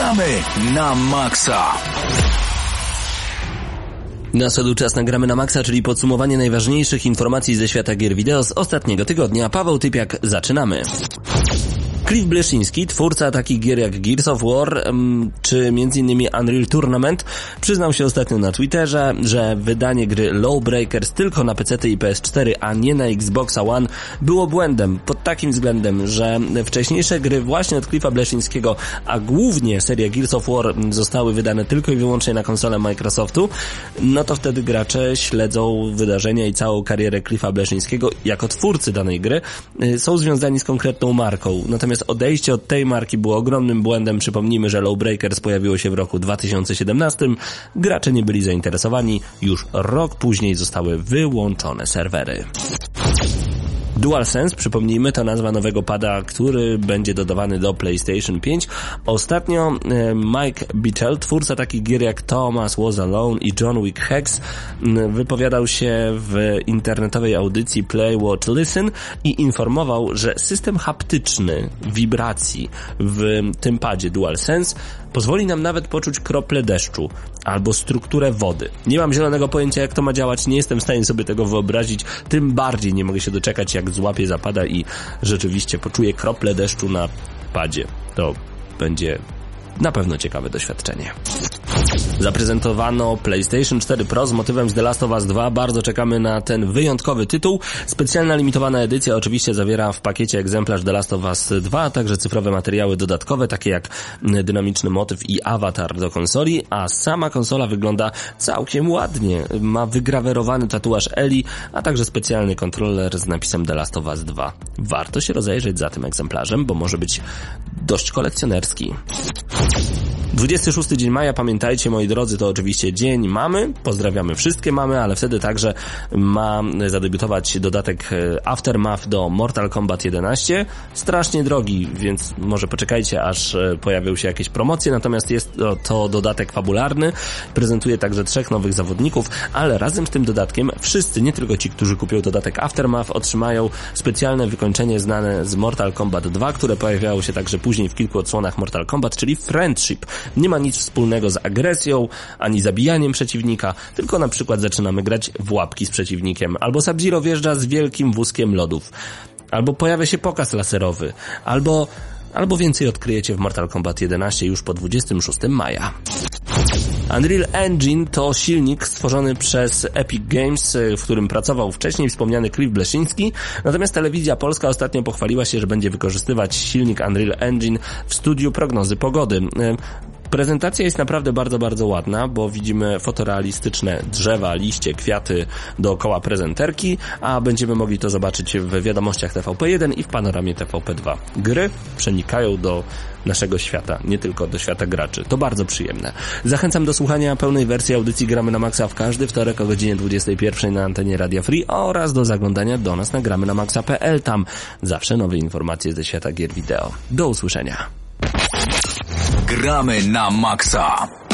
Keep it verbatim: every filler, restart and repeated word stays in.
Gramy na maksa. Nadszedł czas na Gramy na maksa, czyli podsumowanie najważniejszych informacji ze świata gier wideo z ostatniego tygodnia. Paweł Typiak, zaczynamy. Cliff Bleszyński, twórca takich gier jak Gears of War um, czy między innymi Unreal Tournament, przyznał się ostatnio na Twitterze, że wydanie gry Lawbreakers tylko na pecety i P S cztery, a nie na Xboxa One było błędem pod takim względem, że wcześniejsze gry właśnie od Cliffa Bleszyńskiego, a głównie seria Gears of War zostały wydane tylko i wyłącznie na konsolę Microsoftu, no to wtedy gracze śledzą wydarzenia i całą karierę Cliffa Bleszyńskiego jako twórcy danej gry, są związani z konkretną marką. Natomiast odejście od tej marki było ogromnym błędem. Przypomnijmy, że Lawbreakers pojawiło się w roku dwa tysiące siedemnastym. Gracze nie byli zainteresowani. Już rok później zostały wyłączone serwery. DualSense, przypomnijmy, to nazwa nowego pada, który będzie dodawany do PlayStation pięć. Ostatnio e, Mike Bichel, twórca takich gier jak Thomas Was Alone i John Wick Hex, m, wypowiadał się w internetowej audycji Play, Watch, Listen i informował, że system haptyczny wibracji w tym padzie DualSense pozwoli nam nawet poczuć krople deszczu albo strukturę wody. Nie mam zielonego pojęcia, jak to ma działać, nie jestem w stanie sobie tego wyobrazić, tym bardziej nie mogę się doczekać, jak złapię zapada i rzeczywiście poczuję krople deszczu na padzie. To będzie na pewno ciekawe doświadczenie. Zaprezentowano PlayStation cztery Pro z motywem z The Last of Us dwa. Bardzo czekamy na ten wyjątkowy tytuł. Specjalna limitowana edycja oczywiście zawiera w pakiecie egzemplarz The Last of Us dwa, a także cyfrowe materiały dodatkowe, takie jak dynamiczny motyw i awatar do konsoli, a sama konsola wygląda całkiem ładnie. Ma wygrawerowany tatuaż Eli, a także specjalny kontroler z napisem The Last of Us dwa. Warto się rozejrzeć za tym egzemplarzem, bo może być dość kolekcjonerski. dwudziesty szósty dzień maja, pamiętajcie moi drodzy, to oczywiście dzień mamy, pozdrawiamy wszystkie mamy, ale wtedy także ma zadebiutować dodatek Aftermath do Mortal Kombat jedenaście, strasznie drogi, więc może poczekajcie, aż pojawią się jakieś promocje, natomiast jest to, to dodatek fabularny, prezentuje także trzech nowych zawodników, ale razem z tym dodatkiem wszyscy, nie tylko ci, którzy kupią dodatek Aftermath, otrzymają specjalne wykończenie znane z Mortal Kombat dwa, które pojawiało się także później w kilku odsłonach Mortal Kombat, czyli Friendship. Nie ma nic wspólnego z agresją, ani zabijaniem przeciwnika, tylko na przykład zaczynamy grać w łapki z przeciwnikiem, albo Sub-Zero wjeżdża z wielkim wózkiem lodów, albo pojawia się pokaz laserowy, albo, albo więcej odkryjecie w Mortal Kombat jedenaście już po dwudziestego szóstego maja. Unreal Engine to silnik stworzony przez Epic Games, w którym pracował wcześniej wspomniany Cliff Bleszyński, natomiast Telewizja Polska ostatnio pochwaliła się, że będzie wykorzystywać silnik Unreal Engine w studiu prognozy pogody. Prezentacja jest naprawdę bardzo, bardzo ładna, bo widzimy fotorealistyczne drzewa, liście, kwiaty dookoła prezenterki, a będziemy mogli to zobaczyć w wiadomościach T V P jeden i w panoramie T V P dwa. Gry przenikają do naszego świata, nie tylko do świata graczy. To bardzo przyjemne. Zachęcam do słuchania pełnej wersji audycji Gramy na Maxa w każdy wtorek o godzinie dwudziestej pierwszej na antenie Radia Free oraz do zaglądania do nas na gramy na maxa kropka p l. Tam zawsze nowe informacje ze świata gier wideo. Do usłyszenia. Gramy na maksa.